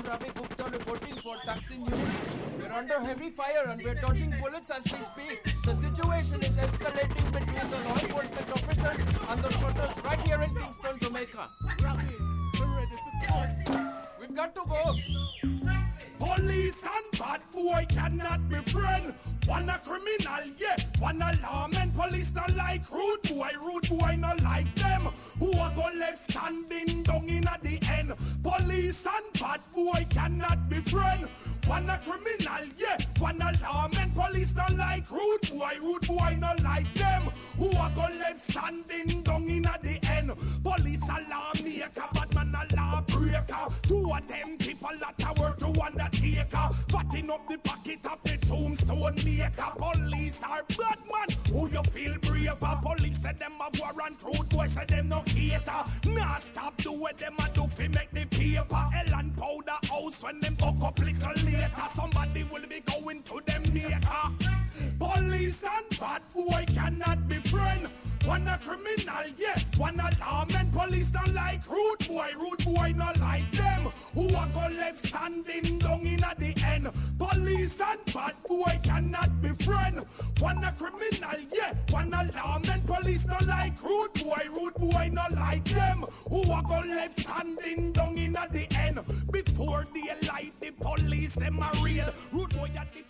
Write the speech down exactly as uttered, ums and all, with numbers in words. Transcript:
Ravi Gupta reporting for Taxi News. We're under heavy fire and we're dodging bullets as we speak. The situation is escalating between the law enforcement officers and the squatters right here in Kingston, Jamaica. Ravi, we're ready to go. We've got to go. Police and bad boy cannot be friend. One a criminal, yeah, one a lawman. Police not like rude boy, rude boy not like them. Who a go left standing down in at the end. Police and bad boy cannot be friend. One a criminal, yeah, one a lawman. Police not like rude boy, rude boy not like them. Who a go left standing down in at the end. Police a lawmaker, bad man a lawbreaker. Two of them give a lot of work to undertaker. Fatting up the pocket of the tombstone maker. Police are bad man. Who you feel braver? Police say them a warrant, rude boy say them no cater. Nah stop do what them a do fi make the paper. Hell and powder house when them buck up little later. Somebody will be going to them maker. Police and bad boy cannot be friend. One a criminal, yeah, one a lawman. Police don't like rude boy, rude boy not like them. Who a go left standing down in at the end. Police and bad boy cannot be friend. One a criminal, yeah, one a lawman. Police don't like rude boy, rude boy not like them. Who a go left standing down in at the end. Before daylight, the police them are real. Rude boy at the